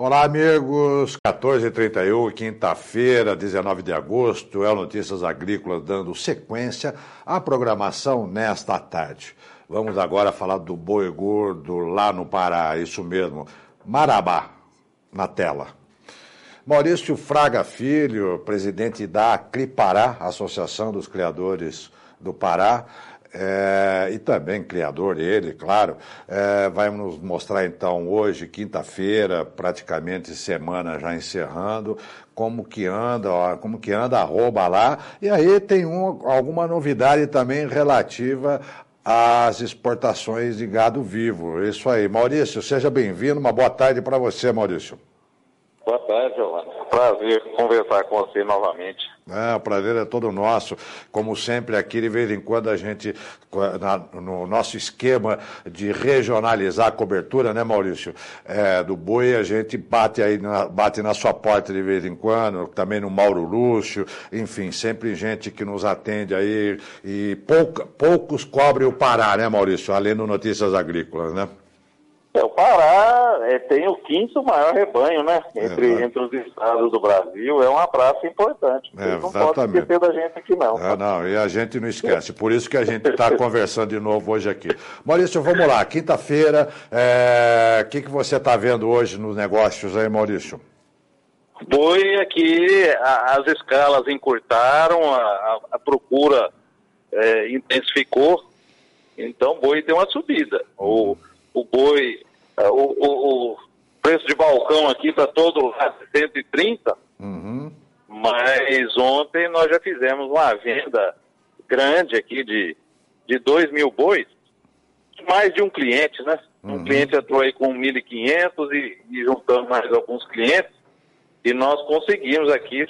Olá, amigos. 14h31, quinta-feira, 19 de agosto, é o Notícias Agrícolas dando sequência à programação nesta tarde. Vamos agora falar do boi gordo lá no Pará, isso mesmo, Marabá, na tela. Maurício Fraga Filho, presidente da Acripará, Associação dos Criadores do Pará, e também criador ele, claro, vai nos mostrar então hoje, quinta-feira, praticamente semana já encerrando, como que anda a arroba lá, e aí tem alguma novidade também relativa às exportações de gado vivo. Isso aí. Maurício, seja bem-vindo, uma boa tarde para você, Maurício. Boa tarde, Giovana. Prazer conversar com você novamente. O prazer é todo nosso. Como sempre, aqui de vez em quando a gente, no nosso esquema de regionalizar a cobertura, né, Maurício? Do boi, a gente bate na sua porta de vez em quando, também no Mauro Lúcio, enfim, sempre gente que nos atende aí, e poucos cobrem o Pará, né, Maurício? Além do Notícias Agrícolas, né? O Pará tem o quinto maior rebanho, né? Entre os estados do Brasil, é uma praça importante. Não pode esquecer da gente aqui, não. Não, e a gente não esquece. Por isso que a gente está conversando de novo hoje aqui. Maurício, vamos lá. Quinta-feira, o que você está vendo hoje nos negócios aí, Maurício? Boi aqui, as escalas encurtaram, a procura intensificou, então boi tem uma subida. O boi, o preço de balcão aqui está todo lado de 130, mas ontem nós já fizemos uma venda grande aqui de 2.000 bois, mais de um cliente, né? Um cliente entrou aí com 1.500 e juntando mais alguns clientes, e nós conseguimos aqui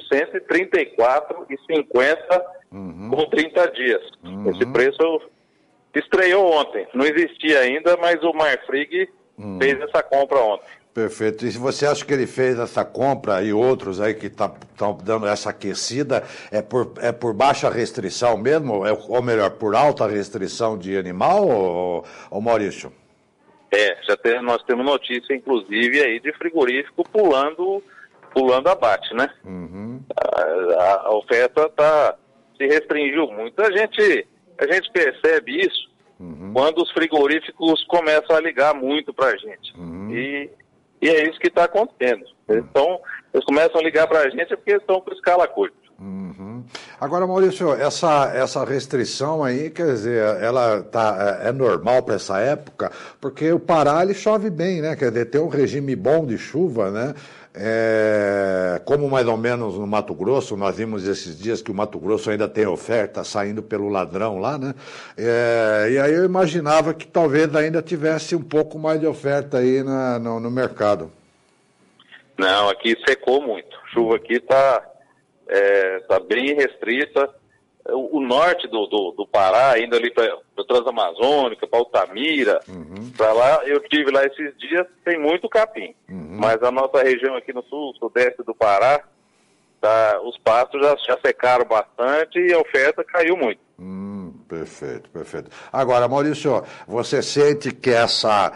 134,50 com 30 dias. Esse preço estreou ontem, não existia ainda, mas o Marfrig fez essa compra ontem. Perfeito. E se você acha que ele fez essa compra e outros aí que estão dando essa aquecida, é por baixa restrição mesmo? Ou melhor, por alta restrição de animal, ou Maurício? Nós temos notícia, inclusive, aí de frigorífico pulando abate, né? A oferta se restringiu muito. A gente percebe isso quando os frigoríficos começam a ligar muito para a gente. E é isso que está acontecendo. Eles começam a ligar para a gente porque estão com escala curta. Agora, Maurício, essa restrição aí, quer dizer, ela é normal para essa época, porque o Pará ele chove bem, né? Quer dizer, tem um regime bom de chuva, né? Como mais ou menos no Mato Grosso, nós vimos esses dias que o Mato Grosso ainda tem oferta saindo pelo ladrão lá, né? E aí eu imaginava que talvez ainda tivesse um pouco mais de oferta aí no mercado. Não, aqui secou muito. A chuva aqui tá bem restrita. O norte do Pará, ainda ali para Transamazônica, para Altamira, para lá, eu estive lá esses dias, tem muito capim. Mas a nossa região aqui no sul, sudeste do Pará, os pastos já secaram bastante e a oferta caiu muito. Perfeito. Agora, Maurício, você sente que essa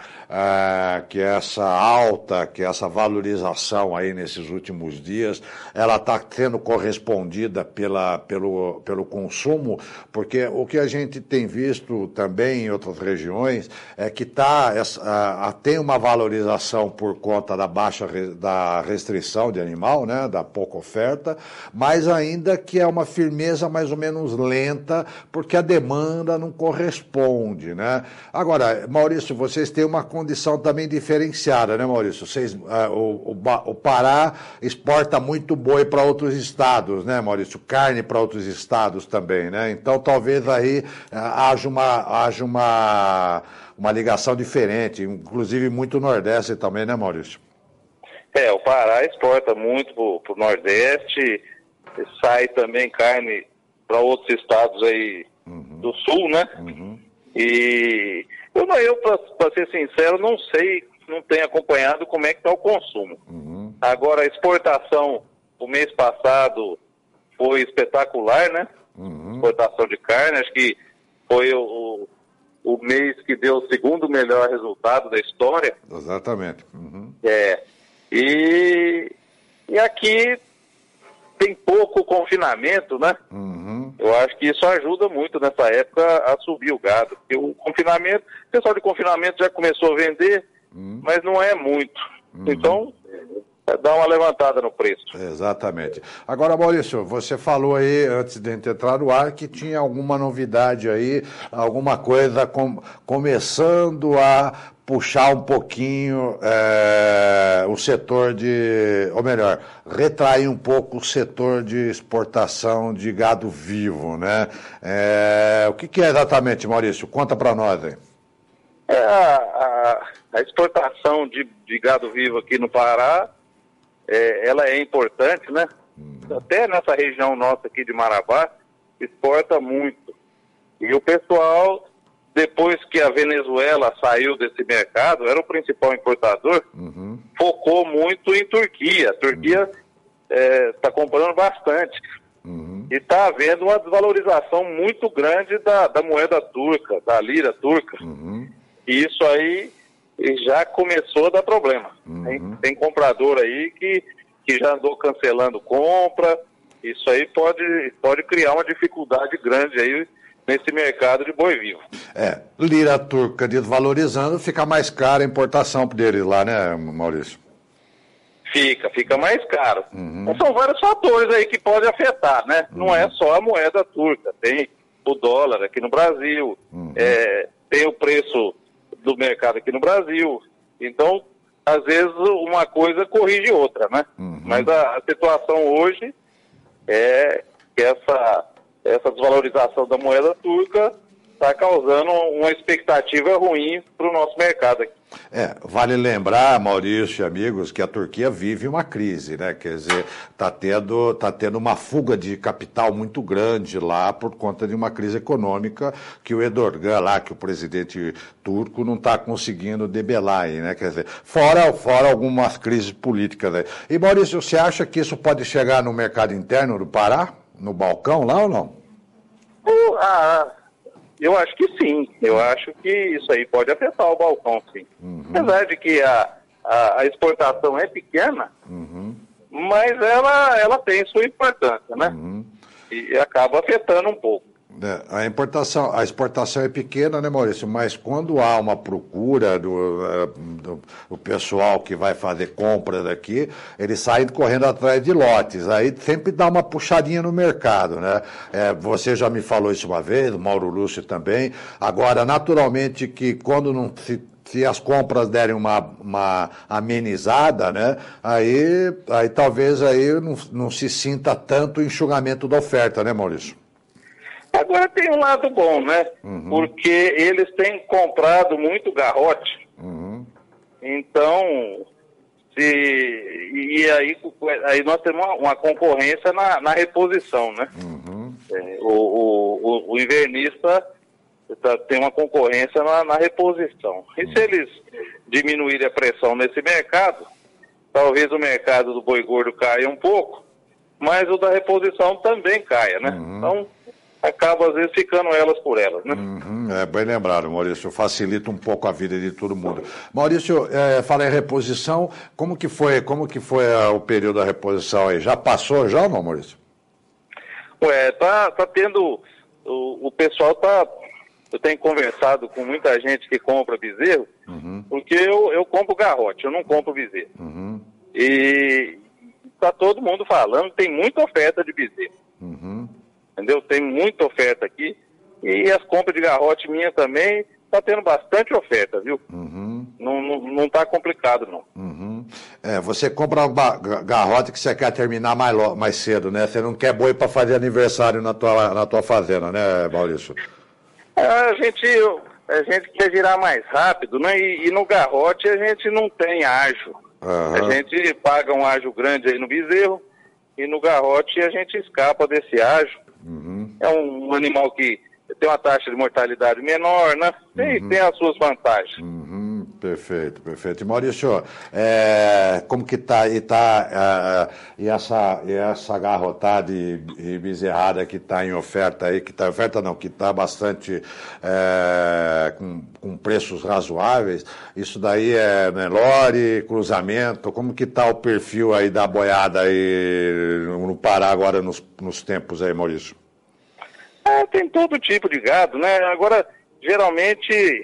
alta, que essa valorização aí nesses últimos dias, ela está sendo correspondida pelo consumo? Porque o que a gente tem visto também em outras regiões é que tem uma valorização por conta da restrição de animal, né, da pouca oferta, mas ainda que é uma firmeza mais ou menos lenta, porque a demanda não corresponde, né? Agora, Maurício, vocês têm uma condição também diferenciada, né, Maurício? O Pará exporta muito boi para outros estados, né, Maurício? Carne para outros estados também, né? Então, talvez aí haja uma ligação diferente, inclusive muito Nordeste também, né, Maurício? O Pará exporta muito para o Nordeste, sai também carne para outros estados aí do sul, né? E eu para ser sincero, não sei, não tenho acompanhado como é que está o consumo. Agora, a exportação, o mês passado, foi espetacular, né? Exportação de carne, acho que foi o mês que deu o segundo melhor resultado da história. Exatamente. E aqui tem pouco confinamento, né? Eu acho que isso ajuda muito nessa época a subir o gado. Porque o confinamento, o pessoal de confinamento já começou a vender, mas não é muito. Então, dá uma levantada no preço. Exatamente. Agora, Maurício, você falou aí, antes de entrar no ar, que tinha alguma novidade aí, alguma coisa começando a puxar um pouquinho o setor ou melhor, retrair um pouco o setor de exportação de gado vivo, né? O que é exatamente, Maurício? Conta para nós aí. A exportação de gado vivo aqui no Pará, ela é importante, né? Até nessa região nossa aqui de Marabá, exporta muito. E o pessoal, depois que a Venezuela saiu desse mercado, era o principal importador, focou muito em Turquia. A Turquia está comprando bastante. E está havendo uma desvalorização muito grande da moeda turca, da lira turca. E isso aí já começou a dar problema. Tem comprador aí que já andou cancelando compra. Isso aí pode criar uma dificuldade grande aí nesse mercado de boi vivo. Lira turca desvalorizando, fica mais cara a importação deles lá, né, Maurício? Fica mais caro. Então, são vários fatores aí que podem afetar, né? Não é só a moeda turca, tem o dólar aqui no Brasil, tem o preço do mercado aqui no Brasil. Então, às vezes, uma coisa corrige outra, né? Mas a situação hoje é que essa desvalorização da moeda turca está causando uma expectativa ruim para o nosso mercado aqui. Vale lembrar, Maurício e amigos, que a Turquia vive uma crise, né? Quer dizer, tá tendo uma fuga de capital muito grande lá por conta de uma crise econômica que o Erdogan lá, que o presidente turco não está conseguindo debelar aí, né? Quer dizer, fora algumas crises políticas, né? E, Maurício, você acha que isso pode chegar no mercado interno do Pará? No balcão lá ou não? Eu acho que sim. Eu acho que isso aí pode afetar o balcão, sim. Apesar de que a exportação é pequena, mas ela tem sua importância, né? E acaba afetando um pouco. A exportação é pequena, né, Maurício? Mas quando há uma procura do pessoal que vai fazer compras aqui, eles saem correndo atrás de lotes. Aí sempre dá uma puxadinha no mercado, né? Você já me falou isso uma vez, o Mauro Lúcio também. Agora, naturalmente que quando não se as compras derem uma amenizada, né? Aí talvez aí não se sinta tanto o enxugamento da oferta, né, Maurício? Agora tem um lado bom, né? Porque eles têm comprado muito garrote. Então, aí nós temos uma concorrência na reposição, né? O invernista tem uma concorrência na reposição. E se eles diminuírem a pressão nesse mercado, talvez o mercado do boi gordo caia um pouco, mas o da reposição também caia, né? Então, acaba, às vezes, ficando elas por elas, né? Bem lembrado, Maurício. Facilita um pouco a vida de todo mundo. Maurício, fala em reposição. Como que foi o período da reposição aí? Já passou já ou não, Maurício? Tá tendo... O pessoal eu tenho conversado com muita gente que compra bezerro, porque eu compro garrote, eu não compro bezerro. E tá todo mundo falando, tem muita oferta de bezerro. Entendeu? Tem muita oferta aqui. E as compras de garrote minha também, tá tendo bastante oferta, viu? Não tá complicado, não. Você compra garrote que você quer terminar mais cedo, né? Você não quer boi para fazer aniversário na tua fazenda, né, Maurício? A gente quer girar mais rápido, né? E no garrote a gente não tem ágio. A gente paga um ágio grande aí no bezerro e no garrote a gente escapa desse ágio. É um animal que tem uma taxa de mortalidade menor, né? Tem as suas vantagens. Perfeito, perfeito. E Maurício, como que está e essa garrotada e bezerrada que está em oferta aí, que está em oferta não, que está bastante com preços razoáveis, isso daí é Nelore, cruzamento, como que está o perfil aí da boiada aí no Pará agora nos tempos aí, Maurício? Tem todo tipo de gado, né? Agora, geralmente,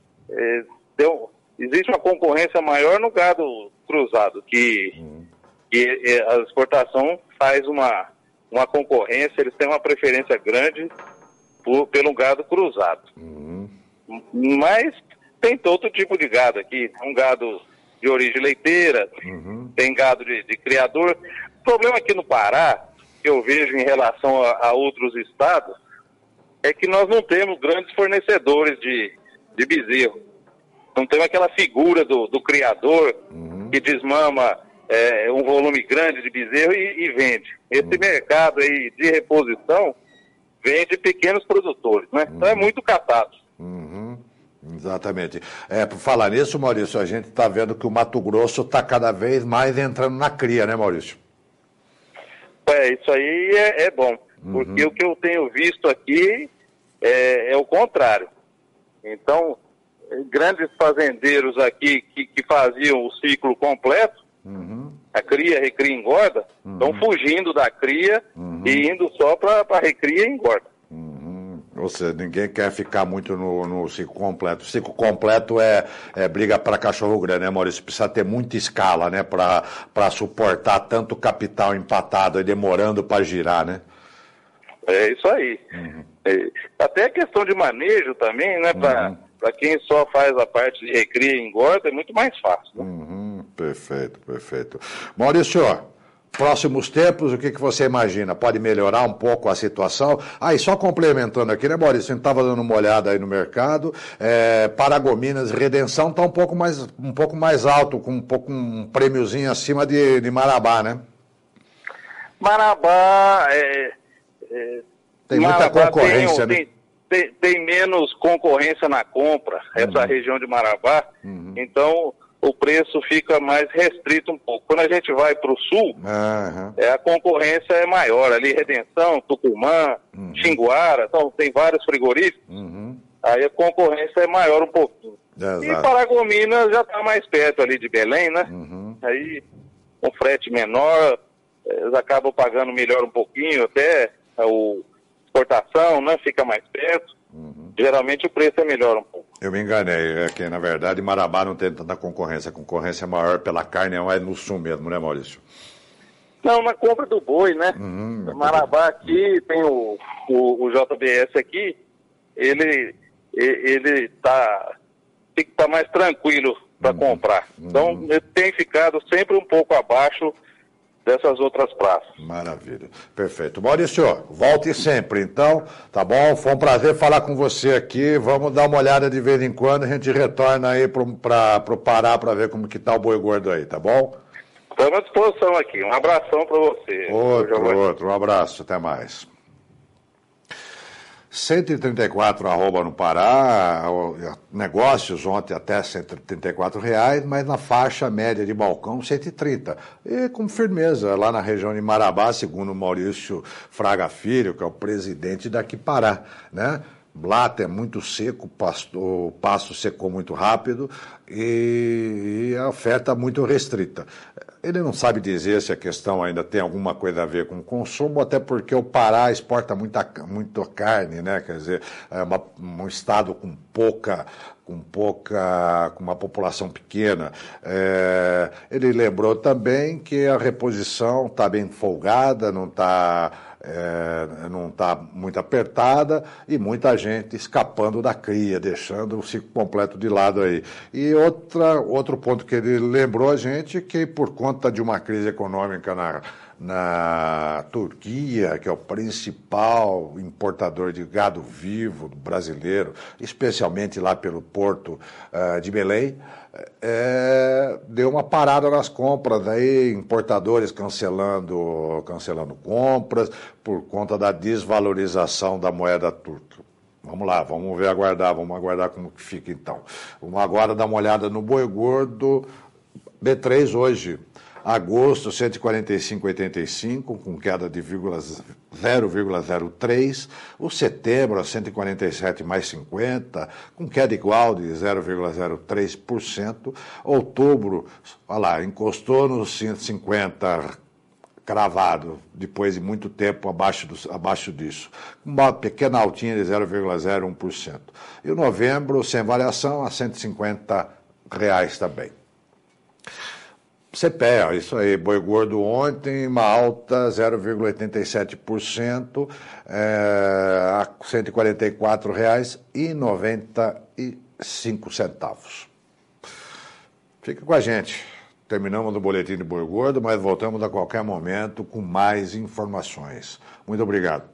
existe uma concorrência maior no gado cruzado, que a exportação faz uma concorrência, eles têm uma preferência grande pelo gado cruzado. Mas tem todo tipo de gado aqui, um gado de origem leiteira, tem gado de criador. O problema aqui no Pará, que eu vejo em relação a outros estados, é que nós não temos grandes fornecedores de bezerro. Não temos aquela figura do criador que desmama um volume grande de bezerro e vende. Esse mercado aí de reposição vem de pequenos produtores, né? Então é muito catado. Exatamente. Por falar nisso, Maurício, a gente está vendo que o Mato Grosso está cada vez mais entrando na cria, né, Maurício? Isso aí é bom, porque o que eu tenho visto aqui é o contrário. Então, grandes fazendeiros aqui que faziam o ciclo completo, a cria, recria e engorda, estão fugindo da cria e indo só para recria e engorda. Ou seja, ninguém quer ficar muito no ciclo completo. O ciclo completo é briga para cachorro grande, né, Maurício? Precisa ter muita escala, né, para suportar tanto capital empatado e demorando para girar, né? É isso aí. Até a questão de manejo também, né, para quem só faz a parte de recria e engorda, é muito mais fácil. Né? Perfeito, perfeito. Maurício, próximos tempos, o que você imagina? Pode melhorar um pouco a situação? E só complementando aqui, né, Maurício? A gente estava dando uma olhada aí no mercado, Paragominas, Redenção está um pouco mais alto, com um prêmiozinho acima de Marabá, né? Marabá tem muita concorrência, né? Tem menos concorrência na compra, essa região de Marabá, então o preço fica mais restrito um pouco. Quando a gente vai para o sul, a concorrência é maior, ali Redenção, Tucumã, Xinguara, então tem vários frigoríficos, aí a concorrência é maior um pouquinho. E Paragominas já está mais perto ali de Belém, né? Aí com frete menor, eles acabam pagando melhor um pouquinho, até exportação, né? Fica mais perto. Geralmente o preço é melhor um pouco. Eu me enganei, que na verdade Marabá não tem tanta concorrência. A concorrência maior pela carne é no sul mesmo, né, Maurício? Não, na compra do boi, né? Marabá aqui, tem o JBS aqui, ele tem que estar mais tranquilo para comprar. Então, ele tem ficado sempre um pouco abaixo dessas outras praças. Maravilha. Perfeito. Maurício, volte sempre, então, tá bom? Foi um prazer falar com você aqui. Vamos dar uma olhada de vez em quando, a gente retorna aí para o Pará para ver como que tá o boi gordo aí, tá bom? Estamos à disposição aqui. Um abração para você. Outro. Um abraço. Até mais. 134 arroba no Pará, negócios ontem até R$134, mas na faixa média de balcão 130. E com firmeza, lá na região de Marabá, segundo o Maurício Fraga Filho, que é o presidente daqui Pará, né? Blata é muito seco, o pasto secou muito rápido e a oferta muito restrita. Ele não sabe dizer se a questão ainda tem alguma coisa a ver com o consumo, até porque o Pará exporta muita carne, né? Quer dizer, é um estado com uma população pequena. Ele lembrou também que a reposição está bem folgada, não está muito apertada e muita gente escapando da cria, deixando o ciclo completo de lado aí. E outro ponto que ele lembrou a gente, que por conta de uma crise econômica na Turquia, que é o principal importador de gado vivo brasileiro, especialmente lá pelo porto de Belém, deu uma parada nas compras, aí importadores cancelando compras por conta da desvalorização da moeda turca. Vamos lá, vamos aguardar como que fica então. Vamos agora dar uma olhada no boi gordo B3 hoje. Agosto, 145,85, com queda de 0,03. O setembro, a 147,50, com queda igual de 0,03%. Outubro, olha lá, encostou nos 150 cravado, depois de muito tempo abaixo disso. Uma pequena altinha de 0,01%. E o novembro, sem variação, a R$150 também. CPEA, isso aí, boi gordo ontem, uma alta 0,87%, a R$144,95. Fica com a gente. Terminamos o boletim de boi gordo, mas voltamos a qualquer momento com mais informações. Muito obrigado.